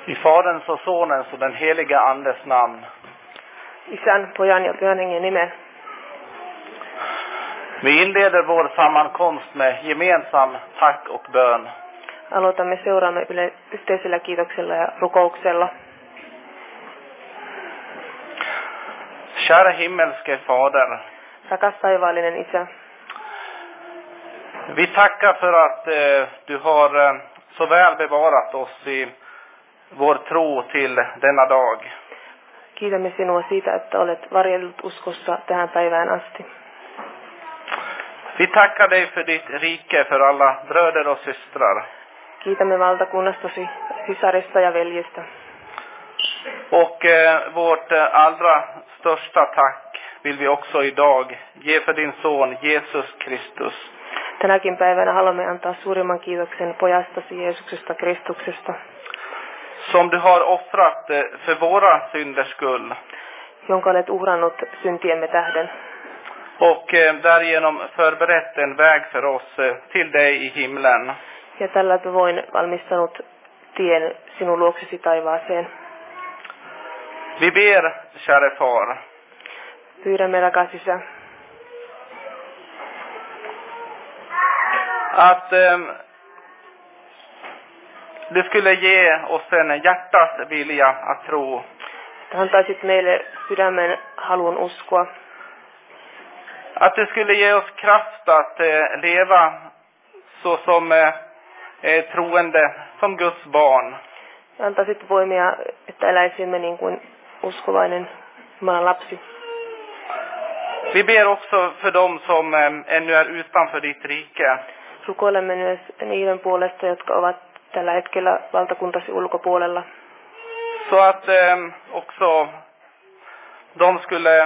I Faderns och Sonens och den heliga Andes namn. Isän, Pojan ja Pyhän Hengen nimeen. Vi inleder vår sammankomst med gemensam tack och bön. Aloitamme seuraamme yhteisellä kiitoksella ja rukouksella. Kära himmelske Fader. Rakas taivaallinen Isä. Vi tackar för att du har så väl bevarat oss i vår tro till denna dag. Kiitämme sinua siitä, että olet varjellut uskossa tähän päivään asti. Vi tackar dig för ditt rike, för alla bröder och systrar. Kiitämme valtakunnastasi, sisarista ja veljestä. Och vårt allra största tack vill vi också idag ge för din son Jesus Kristus. Tänäkin päivänä haluamme antaa suurimman kiitoksen pojastasi Jeesuksesta Kristuksesta. Som du har offrat för våra synders skull. Jonka olet uhrannut syntiemme tähden. Och därigenom förberett en väg för oss till dig i himlen. Ja tällä tavoin valmistanut tien sinun luoksesi taivaaseen. Vi ber, käre far. Pyydämme, rakas Isä. Att du skulle ge oss en hjärtas vilja att tro. Että antaisit meille sydämen halun uskoa. Att du skulle ge oss kraft att leva så som troende, som Guds barn. Ja antaisit voimia, että eläisimme niin kuin uskovainen Jumalan lapsi. Vi ber också för dem som ännu är utanför ditt rike. Rukoilemme myös niiden puolesta, jotka ovat tällä hetkellä valtakuntasi ulkopuolella. Så att också de skulle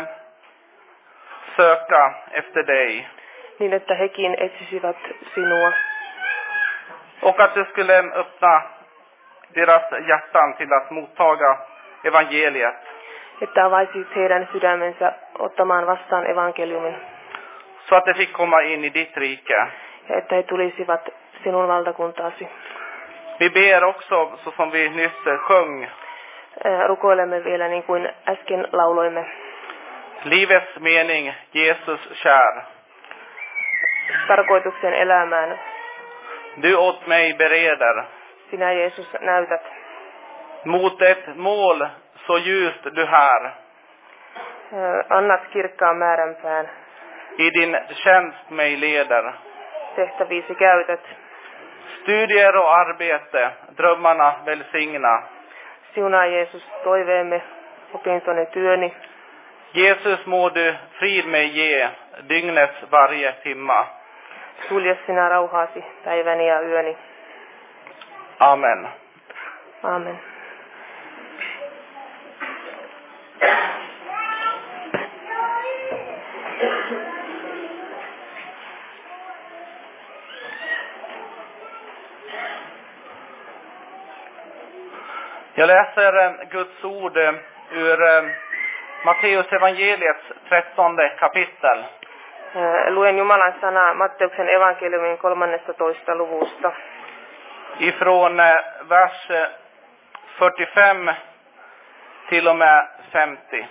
söka efter dig. Niin, että hekin etsisivät sinua. Och att du skulle öppna deras hjärtan till att mottaga evangeliet. Että avaisit heidän sydämensä ottamaan vastaan evankeliumin. Så att de fick komma in i ditt rike. Ja että he tulisivat sinun valtakuntaasi. Vi ber också, så som vi nyss sjöng. Rukoilemme vielä niin kuin äsken lauloimme. Livets mening, Jesus kär. Tarkoituksen elämään. Du åt mig bereder. Sinä Jeesus näytät. Mot ett mål så ljust du här. Annat kirkkaan määränpään. I din tjänst mig leder. Tehtäviisi käytät. Studier och arbete, drömmarna välsigna. Siunaa Jeesus toiveemme, opintoni työni. Jesus må du frid mig ge, dygnets varje timma. Sulje sinä rauhaasi päiväni ja yöni. Amen. Amen. Jag läser Guds ord ur Matteus evangeliets 13 kapitel. Luen Jumalan sanaa Matteuksen evankeliumin 13. luvusta. Ifrån vers 45 till och med 50.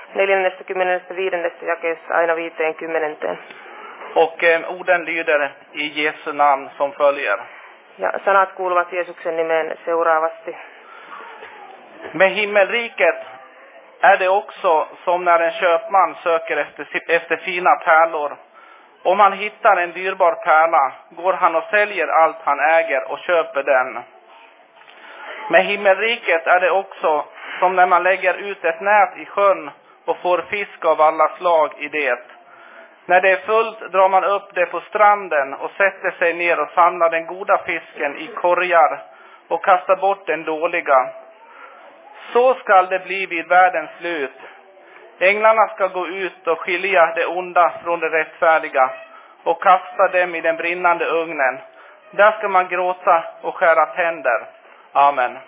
45. jakeesta aina 50. Och orden lyder i Jesu namn som följer. Ja sanat kuuluvat Jeesuksen nimeen seuraavasti. Med himmelriket är det också som när en köpman söker efter fina pärlor. Om han hittar en dyrbar pärla går han och säljer allt han äger och köper den. Med himmelriket är det också som när man lägger ut ett nät i sjön och får fisk av alla slag i det. När det är fullt drar man upp det på stranden och sätter sig ner och samlar den goda fisken i korgar och kastar bort den dåliga. Så skall det bli vid världens slut. Änglarna ska gå ut och skilja det onda från det rättfärdiga och kasta dem i den brinnande ugnen. Där ska man gråta och skära tänder. Amen.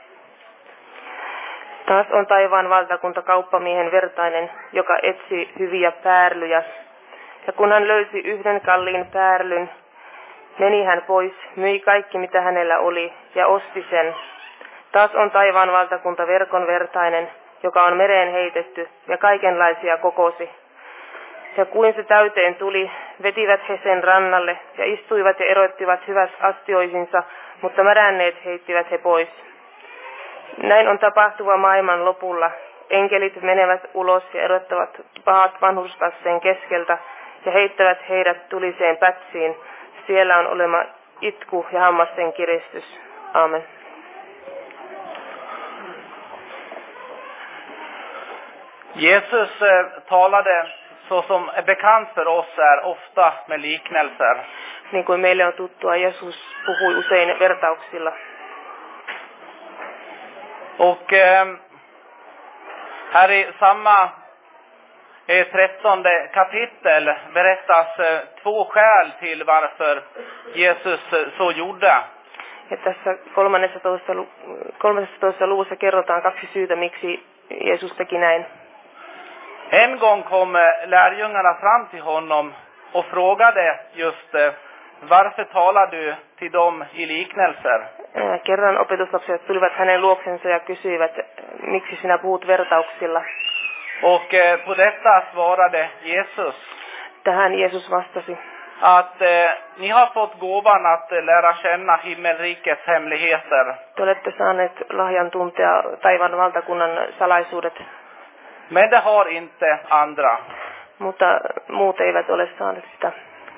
Taas on taivaan valtakunta kauppamiehen vertainen, joka etsi hyviä päärlyjä. Ja kun hän löysi yhden kalliin päärlyn, meni hän pois, myi kaikki mitä hänellä oli ja osti sen. Taas on taivaan valtakunta verkon vertainen, joka on mereen heitetty ja kaikenlaisia kokosi. Ja kuin se täyteen tuli, vetivät he sen rannalle ja istuivat ja eroittivat hyvät astioihinsa, mutta märänneet heittivät he pois. Näin on tapahtuva maailman lopulla. Enkelit menevät ulos ja erottavat pahat vanhurskasseen keskeltä ja heittävät heidät tuliseen pätsiin. Siellä on olema itku ja hammasten kiristys. Amen. Jesus talade, så som är bekant för oss, är ofta med liknelser. Niin kuin meille on tuttua, Jeesus puhui usein vertauksilla. Och här i samma 13 kapitel berättas 2 skäl till varför Jesus så gjorde. Ja tässä 13. luvussa kerrotaan 2 syytä, miksi Jeesus teki näin. En gång kom lärjungarna fram till honom och frågade just varför talar du till dem i liknelser? Kerran opetuslapset tulivat hänen luoksensa ja kysyivät, miksi sinä puhut vertauksilla. Och på detta svarade Jesus. Tähän Jeesus vastasi, att ni har fått gåvan att lära känna himmelrikets hemligheter. te olette saaneet lahjan tuntea taivaan valtakunnan salaisuudet, Men det har inte andra. mutta muut eivät ole saaneet sitä.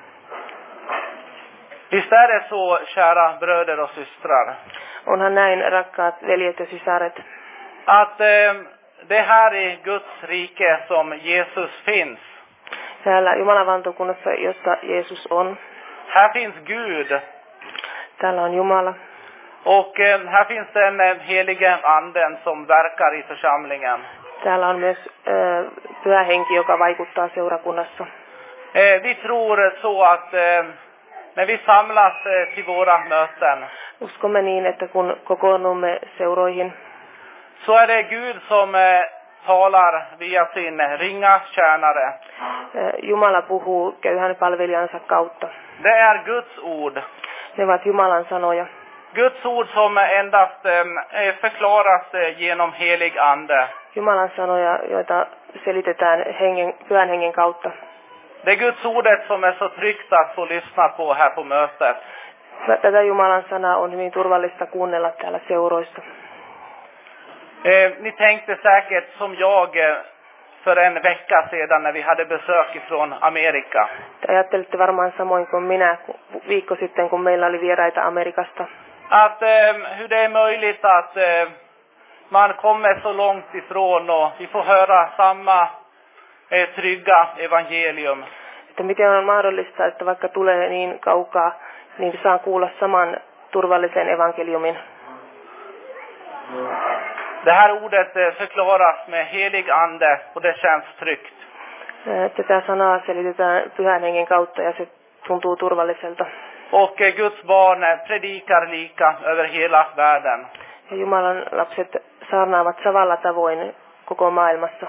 Visst är det så, kära bröder och systrar, Onhan näin, rakkaat veljet ja sisaret, att det här i Guds rike som Jesus finns. täällä Jumalan valtakunnassa, jossa Jeesus on, Här finns Gud. täällä on Jumala. Och här finns den helige anden som verkar i församlingen. Täällä on myös Pyhä Henki, joka vaikuttaa seurakunnassa. Vi tror så att när vi samlas till våra möten, Uskomme niin, että kun kokoonnumme seuroihin, så är det Gud som talar via sin ringa tjänare. Jumala puhuu köyhän palvelijansa kautta. Det är Guds ord. Ne ovat Jumalan sanoja. Guds ord som endast förklaras genom helig ande. Jumalan sanoja, joita selitetään Pyhän Hengen kautta. Det är Guds ordet som är så tryggt att få lyssna på här på mötet. Tätä Jumalan sanaa on hyvin turvallista kuunnella täällä seuroissa. Ni tänkte säkert som jag för en vecka sedan när vi hade besök från Amerika. Te ajattelitte varmaan samoin kuin minä viikko sitten, kun meillä oli vieraita Amerikasta. Att hur det är möjligt att man kommer så långt ifrån och vi får höra samma trygga evangelium. Että miten on mahdollista, että vaikka tulee niin kaukaa, niin saa kuulla saman turvallisen evankeliumin. Det här ordet förklaras med helig ande och det känns tryggt. Tätä sanaa selitetään Pyhän Hengen kautta ja se tuntuu turvalliselta. Och Guds barn predikar lika över hela världen. Ja Jumalan lapset saarnaavat samalla tavoin koko maailmassa.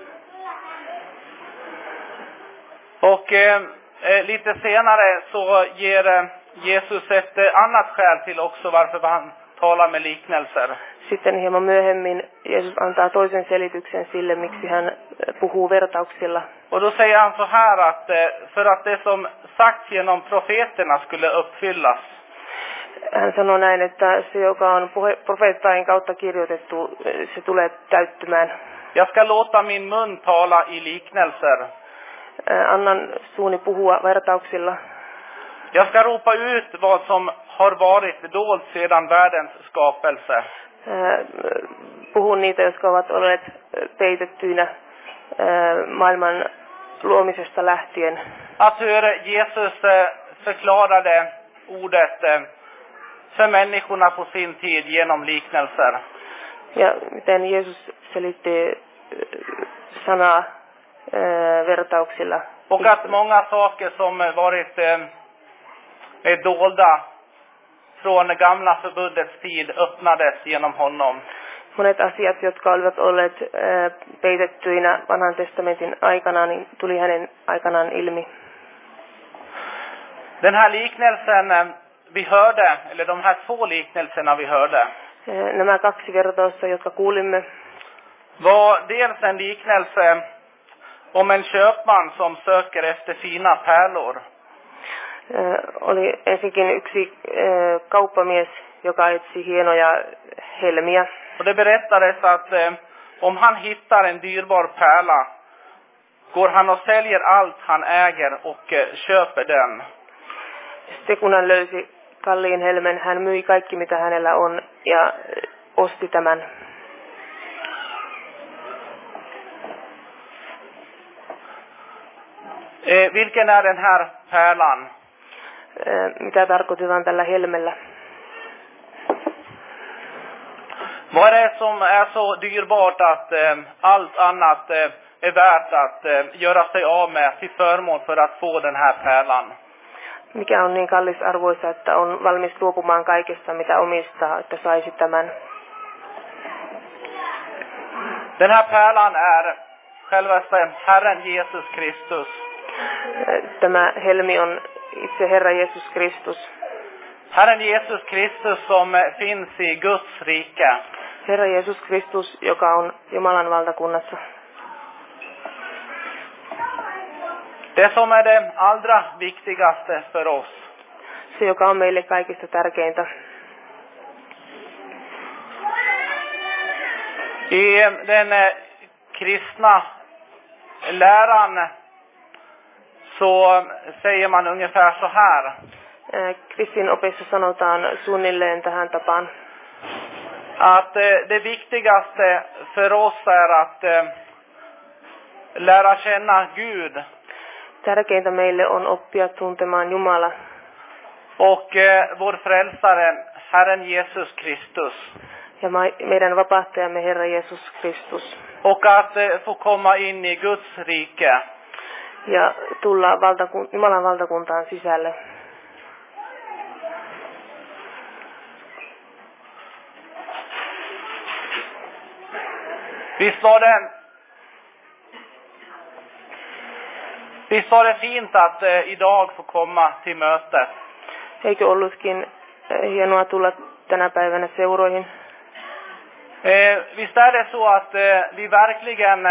Och lite senare så ger Jesus ett annat skäl till också varför han talar med liknelser. Sitten hieman myöhemmin Jeesus antaa toisen selityksen sille, miksi hän puhuu vertauksilla. Och då säger han så här att för att det som sagts genom profeterna skulle uppfyllas. Hän sanoo näin, että se, joka on profeettain kautta kirjoitettu, se tulee täyttymään. Jag ska låta min mun tala i liknelser. Annan suuni puhua vertauksilla. Jag ska ropa ut vad som har varit dolt sedan världens skapelse. Puhun niitä, jotka ovat olleet peitettyinä maailman luomisesta lähtien. Att hur Jesus förklarade ordet för människorna på sin tid genom liknelser. Ja miten Jeesus selitti sanaa vertauksilla. Och att många saker som varit dolda från gamla förbundets tid öppnades genom honom. Monet asiat, jotka olivat olleet peitettyinä vanhan testamentin aikana, niin tuli hänen aikanaan ilmi. Den här liknelsen vi hörde, eller de här 2 liknelserna vi hörde. Nämä kaksi vertausta, jotka kuulimme, var dels en liknelse om en köpman som söker efter fina pärlor. Oli ensinnäkin yksi kauppamies, joka etsi hienoja helmiä. Och det berättades att om han hittar en dyrbar pärla går han och säljer allt han äger och köper den. Sitten kun hän löysi kalliin helmen, hän myi kaikki mitä hänellä on ja osti tämän. Vilken är den här pärlan? Mitä tarkoitetaan tällä helmellä? Vad är det som är så dyrbart att allt annat är värt att göra sig av med till förmån för att få den här pärlan? Mikä on niin kallisarvoisa, että on valmis luopumaan kaikesta, mitä omistaa, että saisi tämän? Den här pärlan är självaste Herren Jesus Kristus. Tämä helmi on itse Herra Jeesus Kristus. Herren Jesus Kristus som finns i Guds rike. Herra Jeesus Kristus, joka on Jumalan valtakunnassa. Det som är det allra viktigaste för oss. Se, joka on meille kaikista tärkeintä. I den kristna läran så säger man ungefär så här. Kristin opissa sanotaan suunnilleen tähän tapaan. Att det viktigaste för oss är att lära känna Gud. Tärkeintä meille on oppia tuntemaan Jumala. Och vår frälsare, Herren Jesus Kristus. Ja meidän vapahtajamme Herra Jeesus Kristus. Och att få komma in i Guds rike. Ja tulla Jumalan valtakuntaan sisälle. Visst var det fint att idag få komma till mötet. Eikö ollutkin hienoa tulla tänä päivänä seuroihin? Visst är det så att vi verkligen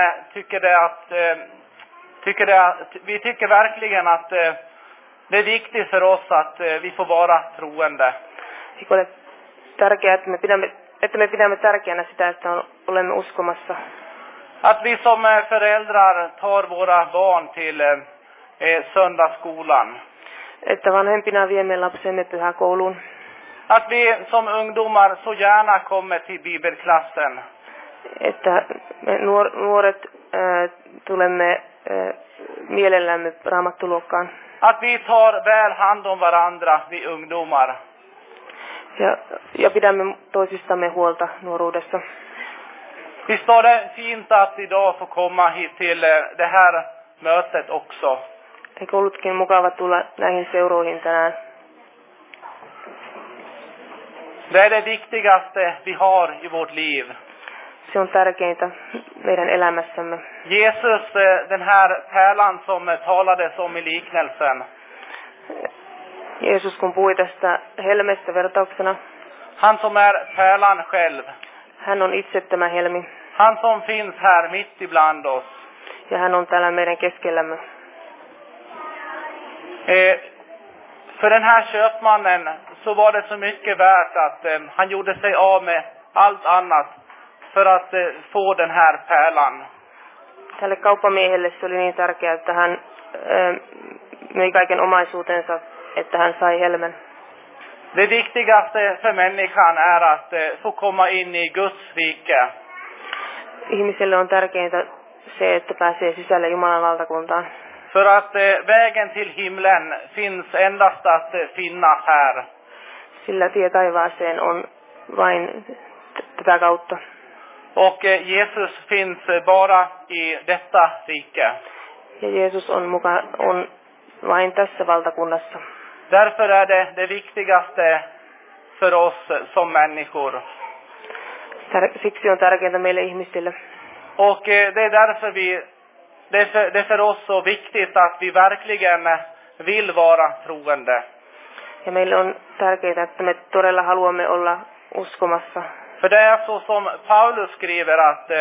vi tycker verkligen att det är viktigt för oss att vi får vara troende. Eikö ole tärkeää, että me pidämme tärkeänä sitä, että olemme uskomassa? Att vi som föräldrar tar våra barn till söndagsskolan. Että vanhempina viemme lapsemme pyhäkouluun. Att vi som ungdomar så gärna kommer till bibelklassen. Että me nuoret tulemme mielellämme raamattuluokkaan. Att vi tar väl hand om varandra, vi ungdomar. Ja pidämme toisistamme huolta nuoruudessa. Visst var det fint att idag få komma hit till det här mötet också. Eikö ollutkin mukava tulla näihin seuroihin tänään? Det är det viktigaste vi har i vårt liv. Se on tärkeintä meidän elämässämme. Jesus, den här pärlan som talades om i liknelsen. Jeesus kun puhui tästä helmestä vertauksena. Han som är pärlan själv. Hän on itse tämä helmi. Han som finns här mitt ibland oss. Ja hän on täällä meidän keskellämme. För den här köpmannen så var det så mycket värt att han gjorde sig av med allt annat för att få den här pärlan. Tälle kauppamiehelle se oli niin tärkeää, että hän myi kaiken omaisuutensa, että hän sai helmen. Det viktigaste för människan är att få komma in i Guds rike. Ihmiselle on tärkeintä se, että pääsee sisälle Jumalan valtakuntaan. För att vägen till himlen finns endast att finna här. Sillä tie taivaaseen on vain tätä kautta. Och Jesus finns bara i detta rike. Ja Jeesus on vain tässä valtakunnassa. Därför är det viktigaste för oss som människor. Siksi on tärkeintä meille ihmisille. Och det är därför det är för oss så viktigt att vi verkligen vill vara troende. Ja meille on tärkeää, että me todella haluamme olla uskomassa. För det är så som Paulus skriver att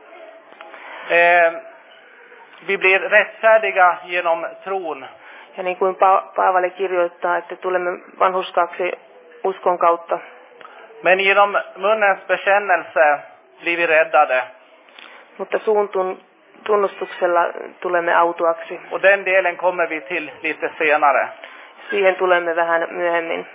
vi blir rättfärdiga genom tron. Ja niin kuin Paavali kirjoittaa, että tulemme vanhurskaaksi uskon kautta. Men genom munnens bekännelse blir vi räddade. Mutta suun tunnustuksella tulemme autuaksi. Och den delen kommer vi till lite senare. Siihen tulemme vähän myöhemmin.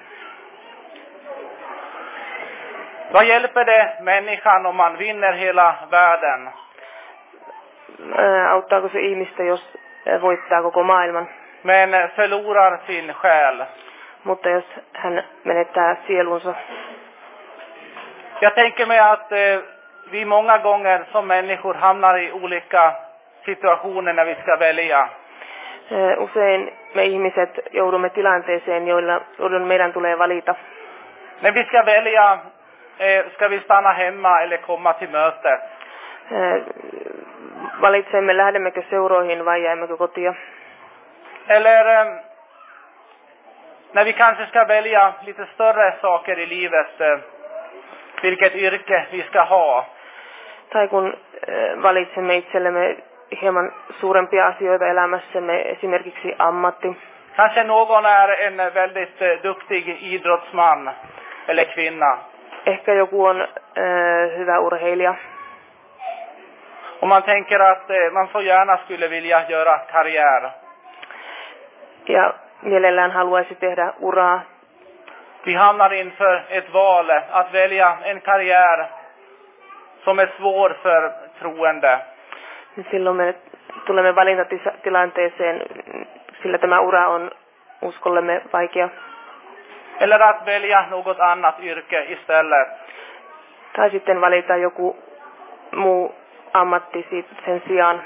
Vad hjälper det människan om man vinner hela världen? Auttaako se ihmistä, jos voittaa koko maailman? Men förlorar sin själ. Mutta jos hän menettää sielunsa. Jag tänker mig att vi många gånger som människor hamnar i olika situationer när vi ska välja. Usein me ihmiset joudumme tilanteeseen, joilla meidän tulee valita. När vi ska välja, ska vi stanna hemma eller komma till mötet? Valitsemme, lähdemmekö seuroihin vai jäämmekö kotia. Eller när vi kanske ska välja lite större saker i livet, vilket yrke vi ska ha. Tai kun valitsemme itsellemme hieman suurempia asioita elämässämme, esimerkiksi ammatti. Kanske någon är en väldigt duktig idrottsman eller kvinna. Ehkä joku on hyvä urheilija. Och man tänker att man så gärna skulle vilja göra karriär. Ja mielellään haluaisi tehdä uraa. Vi hamnar inför ett val att välja en karriär som är svår för troende. Silloin me tulemme valintatilanteeseen, sillä tämä ura on uskollemme vaikea. Eller att välja något annat yrke istället. Tai sitten valita joku muu ammatti sen sijaan.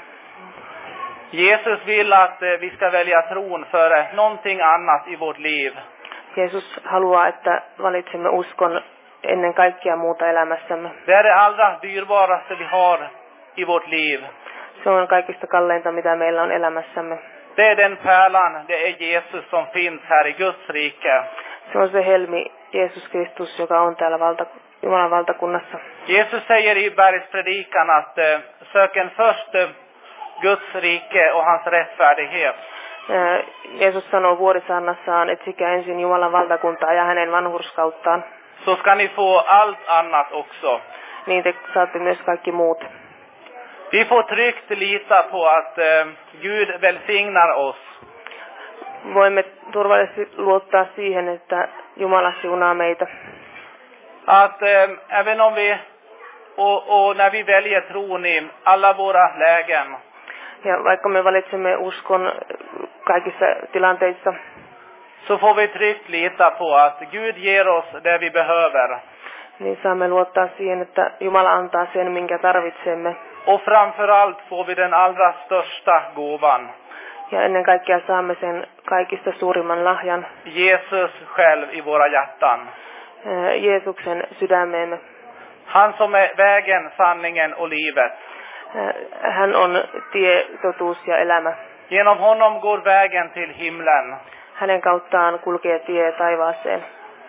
Jesus vill att vi ska välja tron före någonting annat i vårt liv. Jeesus haluaa, että valitsemme uskon ennen kaikkea muuta elämässämme. Det är det allra dyrbaraste vi har i vårt liv. Se on kaikista kalleinta, mitä meillä on elämässämme. Det är den pärlan, det är Jesus som finns här i Guds rike. Se on se helmi, Jeesus Kristus, joka on täällä Jumalan valtakunnassa. Jesus säger i bergspredikan att söken först Guds rike och hans rättfärdighet. Jeesus sanoo vuorisaarnassaan, etsikää ensin Jumalan valtakuntaa ja hänen vanhurskauttaan. Så ska ni få allt annat också. Niin te saatte myös kaikki muut. Vi får tryggt lita på att Gud välsignar oss. Voimme turvallisesti luottaa siihen, että Jumala siunaa meitä. Att även om vi och när vi väljer tron i alla våra lägen. Ja vaikka me valitsemme uskon kaikissa tilanteissa, så får vi tryggt lita på att Gud ger oss det vi behöver. Niin saamme luottaa siihen, että Jumala antaa sen, minkä tarvitsemme. Och framförallt får vi den allra största gåvan. Ja ennen kaikkea saamme sen kaikista suurimman lahjan. Jesus själv i våra hjärtan. Jeesuksen sydämeemme. Han som är vägen, sanningen och livet. Hän on tie, totuus ja elämä. Genom honom går vägen till himlen. Hänen kauttaan kulkee tie taivaaseen.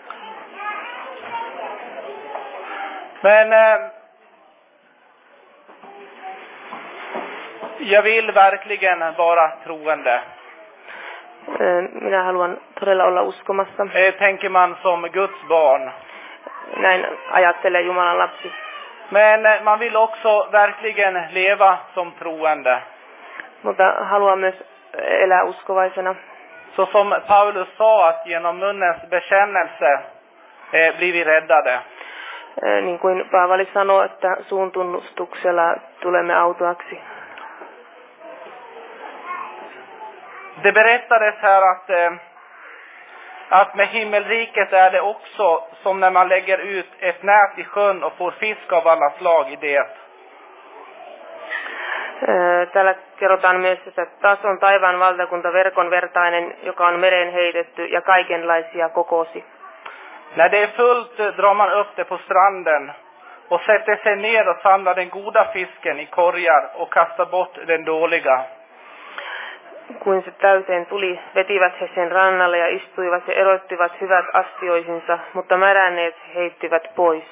Men jag vill verkligen vara troende. Minä haluan todella olla uskomassa. Tänker man som Guds barn. Näin ajattelee Jumalan lapsi. Men man vill också verkligen leva som troende. Mutta haluaa myös elää uskovaisena. Så som Paulus sa, att genom munnens bekännelse blir vi räddade. Niin kuin Paavali sanoi, että suun tunnustuksella tulemme autuaksi. Det berättades här att med himmelriket är det också som när man lägger ut ett nät i sjön och får fisk av alla slag i det. Täällä kerrotaan myös, että taas on taivaan valtakunta verkon vertainen, joka on mereen heitetty ja kaikenlaisia kokosi. När det är fullt drar man upp det på stranden och sätter sig ner och samlar den goda fisken i korgar och kastar bort den dåliga. kuin se täyteen tuli, vetivät he sen rannalle ja istuivat ja erottivat hyvät astioihinsa, mutta märänneet heittivät pois.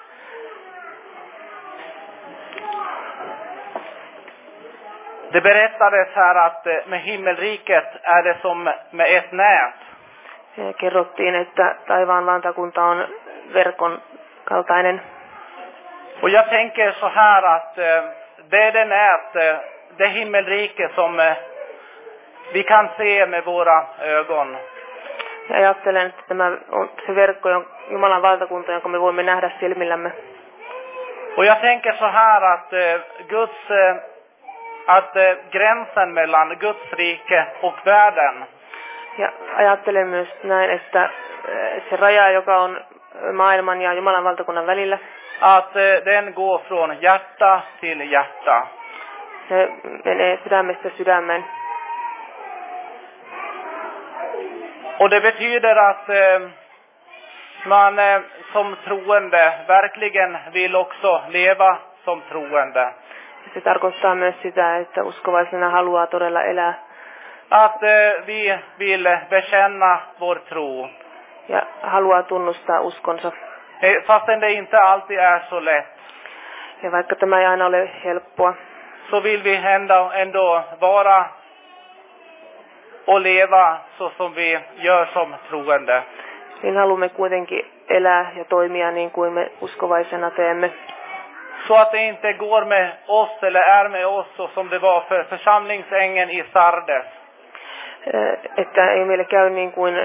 Det berättades här att med himmelriket är det som med ett nät. Kerrottiin, että taivaan valtakunta on verkon kaltainen. Och jag tänker så här att det är det nät, det himmelrike som vi kan se med våra ögon. Ja ajattelen, että tämä on se verkko, Jumalan valtakunta, jonka me voimme nähdä silmillämme. Och jag tänker så här att att gränsen mellan Guds rike och världen. Ja ajattelen myös näin, että se raja, joka on maailman ja Jumalan valtakunnan välillä, att den går från hjärta till hjärta. se menee sydämestä sydämeen. Och det betyder att man som troende verkligen vill också leva som troende. Se tarkoittaa myös sitä, että uskovaisena haluaa todella elää. Att vi vill bekänna vår tro. Ja haluaa tunnustaa uskonsa. Fastän det inte alltid är så lätt. Ja vaikka tämä ei aina ole helppoa, så vill vi ändå vara och leva så som vi gör som troende. Niin haluamme kuitenkin elää ja toimia niin kuin me uskovaisena teemme. Så att det inte går med oss eller är med oss så som det var för församlingsängeln i Sardes. Että ei meille käy niin kuin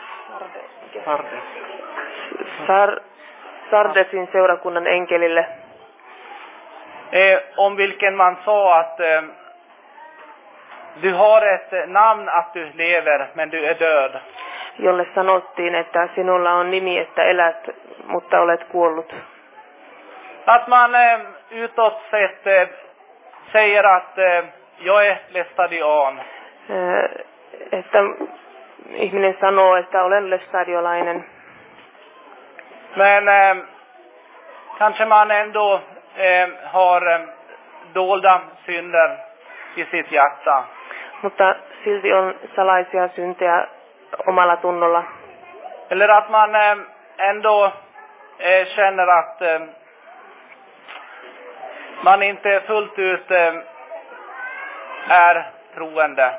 Sardesin seurakunnan enkelille. Om vilken man sa att du har ett namn att du lever men du är död. Jolle sanottiin, että sinulla on nimi, että elät, mutta olet kuollut. Att man utåt sett säger att jag är lästadian. Että ihminen sanoo, että olen lästadiolainen. Men kanske man ändå har dolda synder i sitt hjärta. Mutta silti on salaisia syntejä omalla tunnolla. Eller att man ändå känner att man inte fullt ut är troende.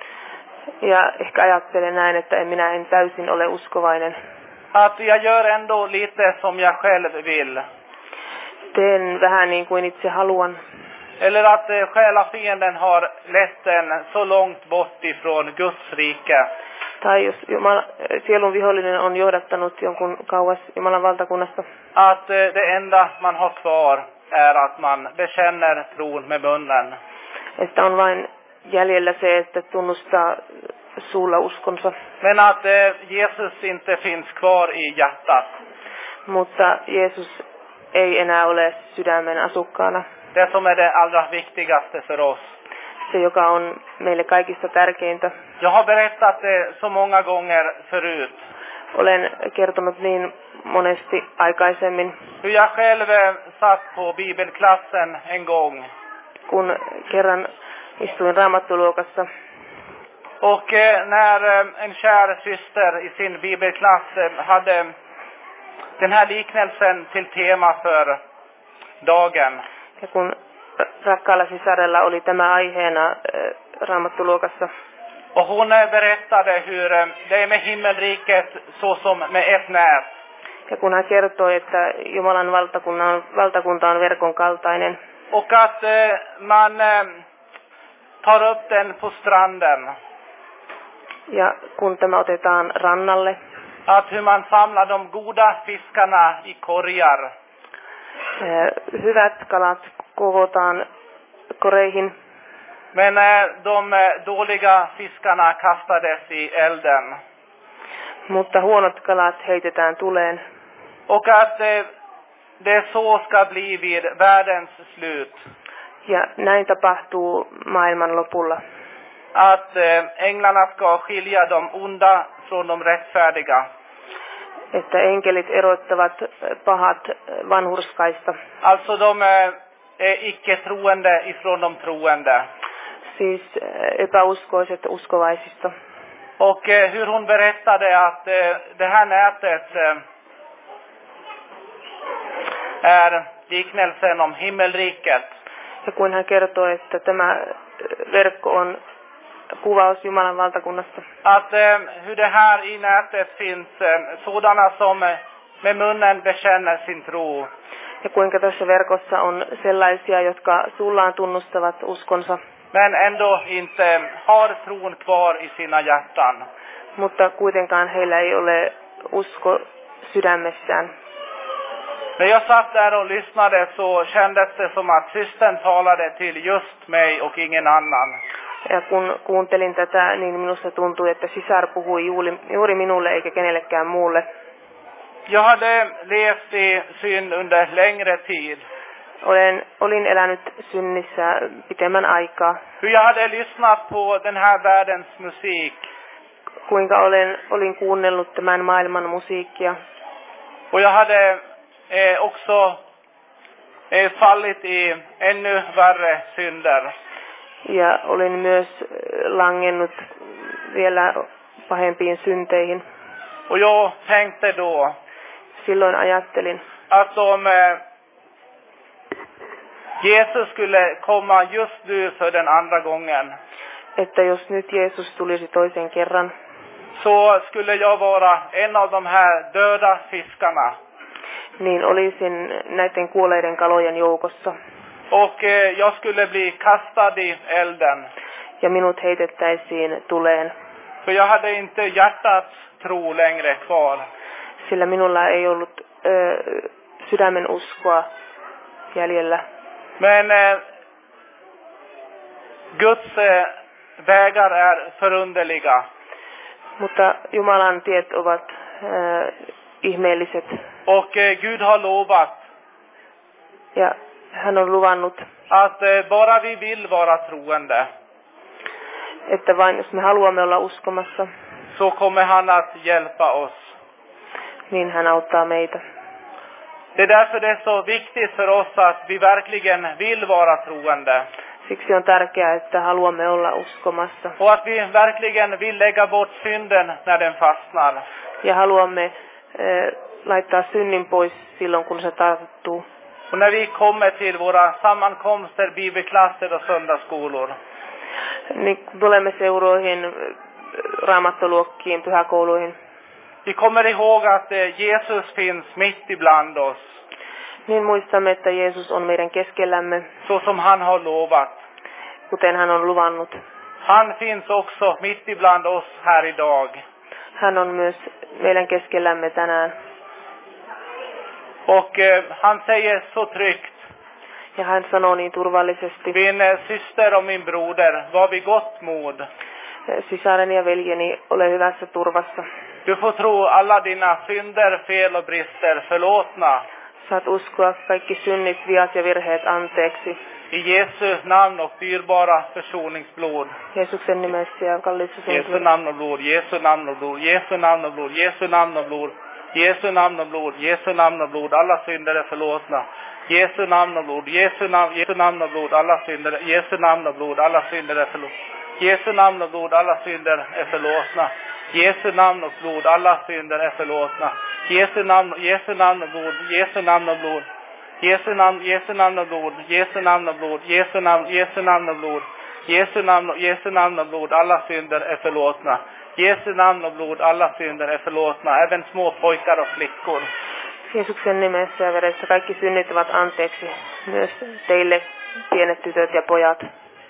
Ja ehkä ajattelen näin, että minä en täysin ole uskovainen. Att jag gör ändå lite som jag själv vill. Teen vähän niin kuin itse haluan. Eller att själafienden har lett en så långt bort ifrån Guds rike. Tai jos sielun vihollinen on johdattanut jonkun kauas Jumalan valtakunnasta. Att det enda man har kvar är att man bekänner tron med munnen. Että on vain jäljellä se, että tunnustaa suulla uskonsa. Men att Jesus inte finns kvar i hjärtat. Mutta Jeesus ei enää ole sydämen asukkaana. Det som är det allra viktigaste för oss. Se, joka on meille kaikista tärkeintä. Jag har berättat det så många gånger förut. Olen kertonut niin monesti aikaisemmin. Hur jag själv satt på bibelklassen en gång. Kun kerran istuin raamattuluokassa. Och när en kär syster i sin bibelklass hade den här liknelsen till tema för dagen. Ja kun rakkaalla sisarella oli tämä aiheena raamattuluokassa. Och hon berättade hur det är med himmelriket så som med ett nät. Ja kun hän kertoi, että Jumalan valtakunta on verkon kaltainen. Och att man tar upp den på stranden. Ja kun tämä otetaan rannalle. Att hur man samlar de goda fiskarna i korgar. Hyvät kalat kokotaan koreihin. Men de dåliga fiskarna kastades i elden. Mutta huonot kalat heitetään tuleen. Och att det så ska bli vid världens slut. Ja näin tapahtuu maailman lopulla. Att änglarna ska skilja de onda från de rättfärdiga. Että enkelit erottavat pahat vanhurskaista. Alltså de är icke troende ifrån de troende. siis epäuskoiset uskovaisista. Och hur hon berättade att det här nätet är liknelsen om himmelriket. Ja kun hän kertoi, että tämä verkko on kuvaus Jumalan valtakunnasta. Att hur det här i nätet finns sådana som med munnen bekänner sin tro. Ja kuinka tässä verkossa on sellaisia, jotka suullaan tunnustavat uskonsa. Men ändå inte har tron kvar i sina hjärtan. Mutta kuitenkaan heillä ei ole usko sydämessään. När jag satt där och lyssnade så kändes det som att systern talade till just mig och ingen annan. Ja kun kuuntelin tätä, niin minusta tuntui, että sisar puhui juuri minulle eikä kenellekään muulle. Jag hade levt i synd under längre tid. Olin elänyt synnissä pitemmän aikaa. Hur jag hade lyssnat på den här världens musik. Kuinka olin kuunnellut tämän maailman musiikkia. Och jag hade också fallit i ännu värre synder. Ja olin myös langennut vielä pahempiin synteihin. Och jag tänkte då Silloin ajattelin, att om Jesus skulle komma just nu för den andra gången, että jos nyt Jeesus tulisi toisen kerran, så skulle jag vara en av de här döda fiskarna. niin olisin näiden kuolleiden kalojen joukossa. Och jag skulle bli kastad i elden. Ja minut heitettäisiin tuleen. För jag hade inte hjärtats tro längre kvar. Sillä minulla ei ollut sydämen uskoa jäljellä. Men Guds vägar är förunderliga. Mutta Jumalan tiet ovat ihmeelliset. Och Gud har lovat Ja hän on luvannut, att bara vi vill vara troende, että vain jos me haluamme olla uskomassa, så kommer han att hjälpa oss. niin hän auttaa meitä. Det är därför det är så viktigt för oss att vi verkligen vill vara troende. Siksi on tärkeää, että haluamme olla uskomassa. Och att vi verkligen vill lägga bort synden när den fastnar. Ja haluamme laittaa synnin pois silloin, kun se tarttuu. Och när vi kommer till våra sammankomster, bibelklasser och söndagsskolor, Niin kun tulemme seuroihin, raamattoluokkiin, pyhäkouluihin, vi kommer ihåg att Jesus finns mitt ibland oss, niin muistamme, että Jeesus on meidän keskellämme, så som han har lovat. kuten hän on luvannut. Han finns också mitt ibland oss här idag. Hän on myös meidän keskellämme tänään. Och han säger så tryggt: Ja hän sanoo niin turvallisesti, min syster och min broder, var vid gott mod. sisareni ja veljeni, ole hyvässä turvassa. Du får tro alla dina synder, fel och brister förlåtna. Saat uskoa kaikki synnit, viat ja virheet anteeksi. I Jesu namn och dyrbara försoningsblod. Jeesuksen nimessä ja kalliissa Jesu namn och blod, Jesu namn och blod, Jesu namn och blod, Jesu namn och blod. Jesu namn och blod, Jesu namn och blod, alla synder är förlåtna. Jesu namn och blod, Jesu namn och blod, alla synder, Jesu namn och blod, alla synder är förlåtna. Jesu namn och blod, alla synder är förlåtna. Jesu namn och blod, alla synder är förlåtna. Jesu namn och blod, Jesu namn och blod. Jesu namn och blod, Jesu namn och blod, Jesu namn och blod. Jesu namn och blod, alla synder är förlåtna. Jesu namn och blod, alla synder är förlåtna, även små pojkar och flickor. Jeesuksen nimessä ja veressä kaikki synnit ovat anteeksi, myös teille pienet tytöt ja pojat.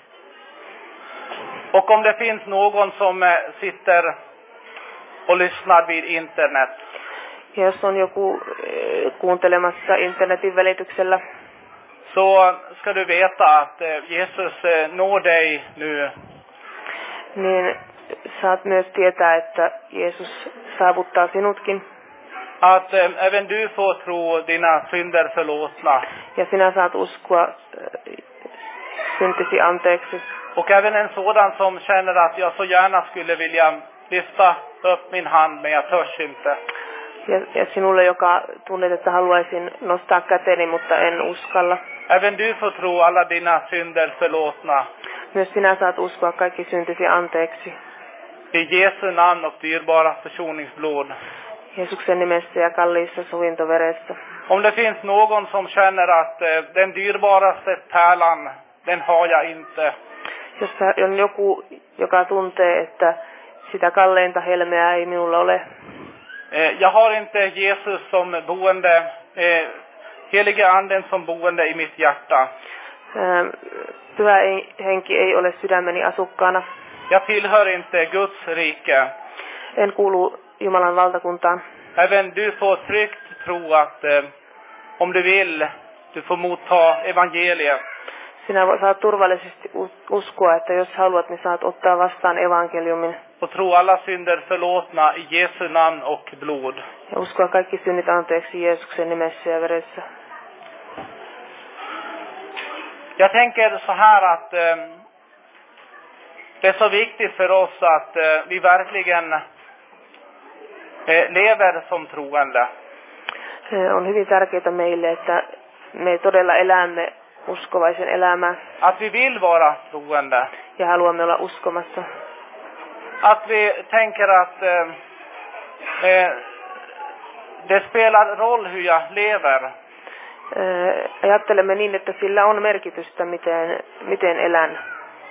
Och om det finns någon som sitter och lyssnar vid internet, Ja jos on joku kuuntelemassa internetin välityksellä, så ska du veta att Jesus når dig nu. niin saat myös tietää, että Jeesus saavuttaa sinutkin. Att även du får tro dina synder förlåtna. Ja sinä saat uskoa syntisi anteeksi. Och även en sådan som känner att jag så gärna skulle vilja lyfta upp min hand, men jag törs inte. Ja sinulle, joka tunnet, että haluaisin nostaa käteni, mutta en uskalla. Även du får tro alla dina synder förlåtna. Myös sinä saat uskoa kaikki syntisi anteeksi. I Jesu namn och dyrbara försoningsblod. Jeesuksen nimessä ja kalliissa sovintoveressä. Om det finns någon som känner att den dyrbaraste pärlan, den har jag inte. Jos on joku, joka tuntee, että sitä kalleinta helmeä ei minulla ole. Jag har inte Jesus som boende, helige anden som boende i mitt hjärta. Pyhä henki ei ole sydämeni asukkaana. Jag tillhör inte Guds rike. En kuulu Jumalan valtakuntaan. Även du får tryggt tro att om du vill, du får motta evangeliet. Sinä saat turvallisesti uskoa, että jos haluat, niin saat ottaa vastaan evankeliumin. Och tro alla synder förlåtna i Jesu namn och blod. Ja uskoa kaikki synnit anteeksi Jeesuksen nimessä ja veressä. Jag tänker så här att det är så viktigt för oss att vi verkligen lever som troende. On hyvin tärkeää meille, että me todella elämme uskovaisen elämää. Att vi vill vara troende. Ja haluamme olla uskomassa. Att vi tänker att det spelar roll hur jag lever. Ajattelemme niin, että sillä on merkitystä, miten elän.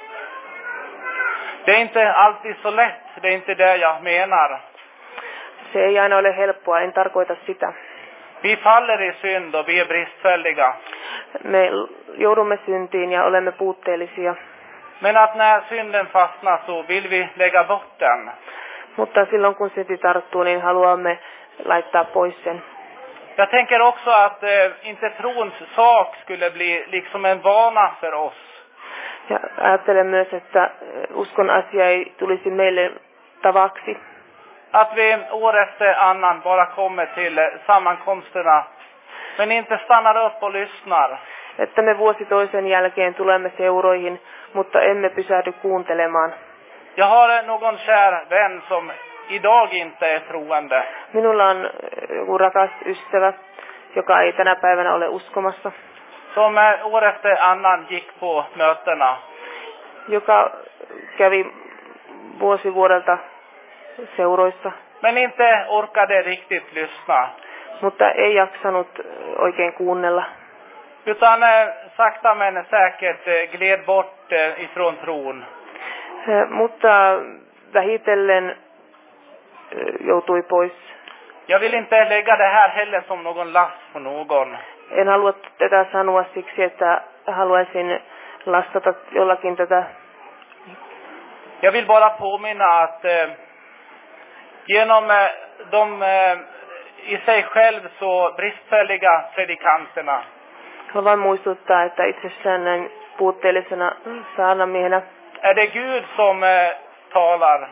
Det är inte alltid så lätt, det är inte det jag menar. Se ei aina ole helppoa, en tarkoita sitä. Vi faller i synd och vi är bristfälliga. Me joudumme syntiin ja olemme puutteellisia. Men att när synden fastnar så vill vi lägga bort den. Mutta silloin kun synti tarttuu, niin haluamme laittaa pois sen. Jag tänker också att inte trons sak skulle bli liksom en vana för oss. Ja ajattelen myös, että uskon asia ei tulisi meille tavaksi. Att vi år efter annan bara kommer till sammankomsterna men inte stannar upp och lyssnar. Että me vuosi toisen jälkeen tulemme seuroihin, mutta emme pysähdy kuuntelemaan. Jag har någon kär vän som idag inte är troende. Minulla on joku rakas ystävä, joka ei tänä päivänä ole uskomassa. Som år efter annan gick på mötena. Joka kävi vuosi vuodelta seuroissa. Men inte orkade riktigt lyssna. Mutta ei jaksanut oikein kuunnella. Utan sakta men säkert gled bort ifrån tron. Mutta vähitellen joutui pois. Jag vill inte lägga det här heller som någon last på någon. En halua tätä sanoa siksi, että haluaisin lastata jollakin tätä. Jag vill bara påminna att genom de i sig själv så bristfälliga predikanterna. Haluan vain muistuttaa, että itsessään näin puutteellisena saarnamiehenä. Är det Gud som talar?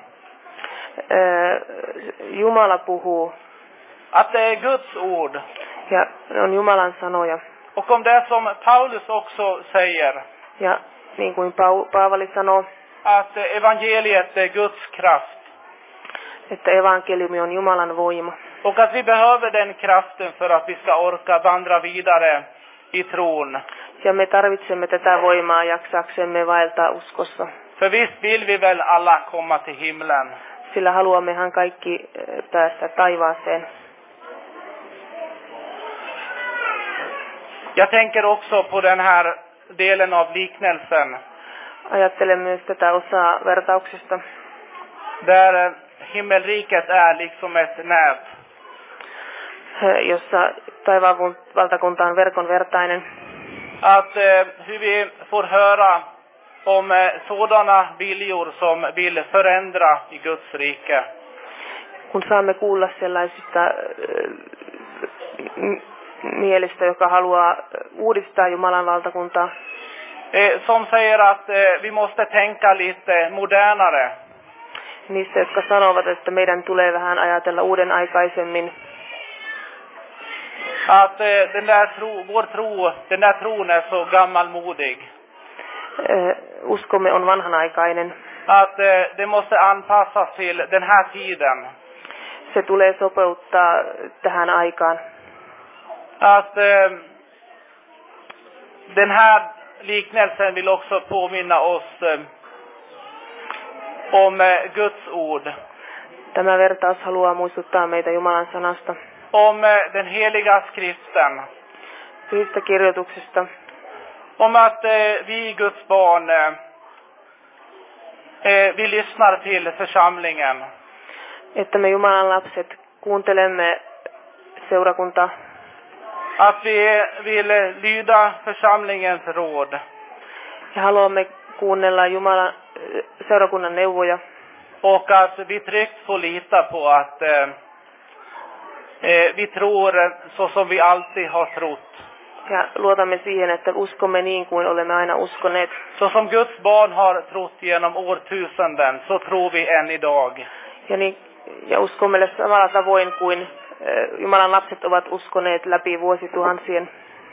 Jumala puhuu. Att det är Guds ord. Ja on Jumalan sanoja. Och om det är som Paulus också säger. Ja niin kuin Paavali sanoo. Att evangeliet är Guds kraft. Että evankeliumi on Jumalan voima. Och att vi behöver den kraften för att vi ska orka vandra vidare i tron. Ja me tarvitsemme tätä voimaa jaksaksemme vaeltaa uskossa. För visst vill vi väl alla komma till himlen. Sillä haluammehan kaikki päästä taivaaseen. Jag tänker också på den här delen av liknelsen. Ajattelen myös tätä osaa vertauksesta. Där himmelriket är liksom ett nät. Jossa taivaan valtakunta on verkon vertainen. Att hur vi får höra om sådana viljor som vill förändra i Guds rike. Kun saamme kuulla sellaisista mielistä, joka haluaa uudistaa Jumalan valtakuntaa. Som säger att vi måste tänka lite modernare. Niistä, jotka sanovat, että meidän tulee vähän ajatella uuden aikaisemmin. Att vår tro, den där tron är så gammalmodig. Uskomme on vanhanaikainen. Att det måste anpassas till den här tiden. Se tulee sopeuttaa tähän aikaan. Att den här liknelsen vill också påminna oss om Guds ord. Tämä vertaus haluaa muistuttaa meitä Jumalan sanasta, Om den heliga skriften. pyhistä kirjoituksista, Om att vi Guds barn, vi lyssnar till församlingen. että me Jumalan lapset kuuntelemme seurakuntaa, Att vi vill lyda församlingens råd. ja haluamme kuunnella Jumalan seurakunnan neuvoja, Och att vi tryggt får lita på att vi tror så som vi alltid har trott. ja luotamme siihen, että uskomme niin kuin olemme aina uskoneet. Så som Guds barn har trott genom årtusenden, så tror vi än idag. Ja uskomme samalla tavoin kuin Jumalan lapset ovat uskoneet läpi vuosituhansien.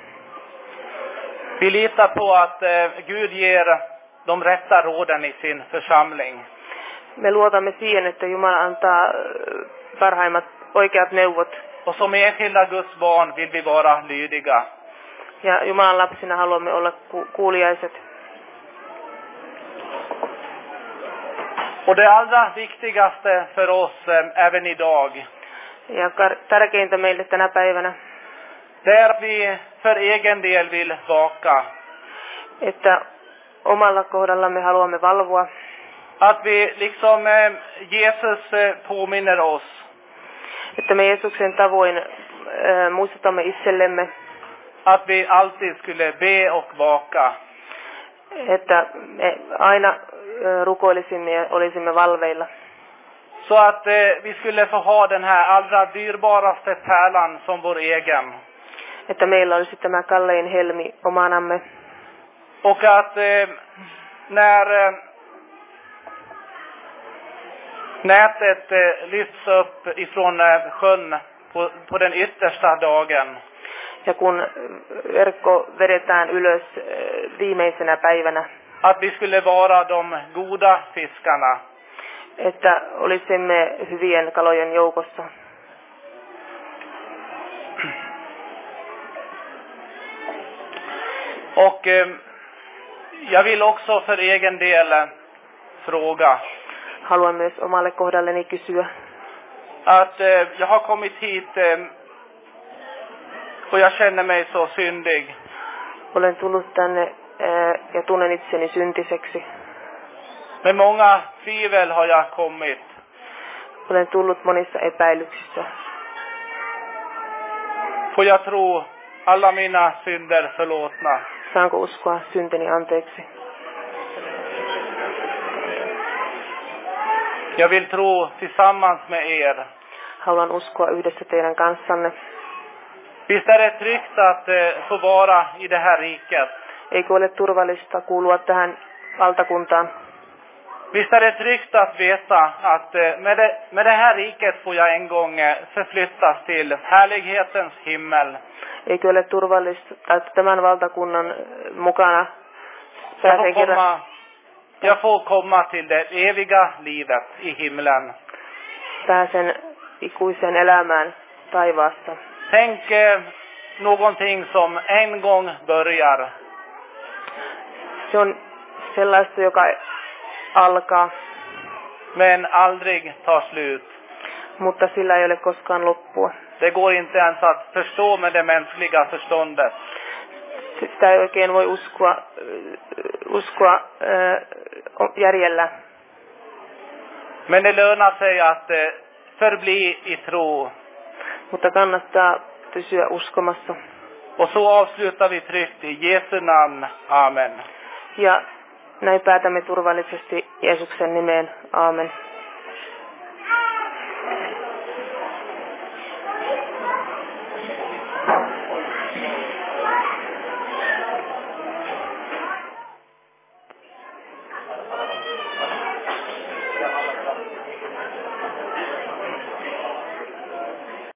Vi litar på att Gud ger de rätta råden i sin församling. Me luotamme siihen, että Jumala antaa parhaimmat oikeat neuvot. Och som enskilda Guds barn vill vi vara lydiga. Ja Jumalan lapsina haluamme olla kuuliaiset. Och det allra viktigaste för oss även idag, Ja tärkeintä meille tänä päivänä, det är att vi för egen del vill vaka. että omalla kohdallamme haluamme valvoa. Att vi liksom Jesus påminner oss. Että me Jeesuksen tavoin muistutamme itsellemme, Att vi alltid skulle be och vaka. että me aina rukoilisimme ja olisimme valveilla. Så att vi skulle få ha den här allra dyrbaraste pärlan som vår egen. Että meillä olisi tämä kallein helmi omanamme. Och att när nätet lyfts upp ifrån sjön på den yttersta dagen. Ja kun verkko vedetään ylös viimeisenä päivänä, Att vi skulle vara de goda fiskarna. että olisimme hyvien kalojen joukossa. Och jag vill också för egen del fråga. Haluan myös omalle kohdalleni kysyä, Att jag har kommit hit och jag känner mig så syndig. olen tullut tänne ja tunnen itseni syntiseksi. Med många tvivel har jag kommit. Olen tullut monissa epäilyksissä. Får jag tro alla mina synder förlåtna? Saanko uskoa synteni anteeksi? Jag vill tro tillsammans med er. Haluan uskoa yhdessä teidän kanssanne. Visst är det tryggt att få vara i det här riket? Eikö ole turvallista kuulua tähän valtakuntaan? Visst är det tryggt att veta att med det här riket får jag en gång förflyttas till härlighetens himmel. Eikö ole turvallista, että tämän valtakunnan mukana Jag får komma till det eviga livet i himlen. Pääsen ikuiseen elämään taivaassa. Tänk någonting som en gång börjar. Se on sellaista, joka alkaa, men aldrig tar slut. mutta sillä ei ole koskaan loppua. Det går inte ens att förstå med det mänskliga förståndet. Sitä ei oikein voi uskoa järjellä. Men det lönar sig att förbli i tro. Mutta kannattaa pysyä uskomassa. Och så avslutar vi tryggt i Jesu namn. Amen. Ja näin päätämme turvallisesti Jeesuksen nimeen. Aamen.